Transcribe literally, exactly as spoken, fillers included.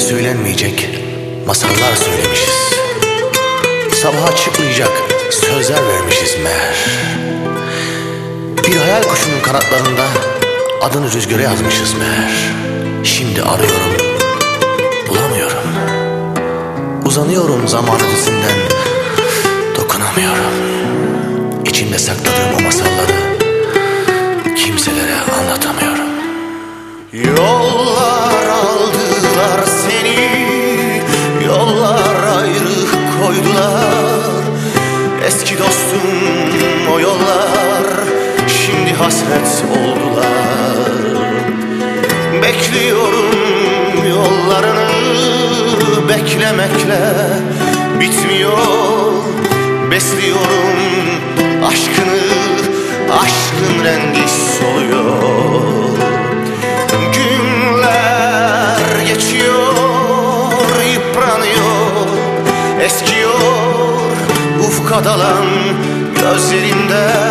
söylenmeyecek masallar söylemişiz. Sabaha çıkmayacak sözler vermişiz meğer. Bir hayal kuşunun kanatlarında adını rüzgara yazmışız meğer. Şimdi arıyorum, bulamıyorum. Uzanıyorum zaman ötesinden, dokunamıyorum. İçimde sakladığım o masalları kimselere anlatamıyorum. Yollar aldılar seni, yollar ayrı koydular. Eski dostum o yollar şimdi hasret oldular. Bekliyorum yollarını, beklemekle bitmiyor. Besliyorum aşkını, aşkın rengi soluyor. Günler geçiyor, yıpranıyor, eskiyor ufka dalan gözlerimde.